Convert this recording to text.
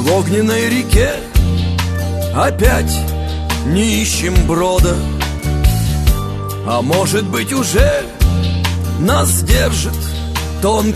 в огненной реке опять не ищем брода. А может быть, уже нас держит тонкий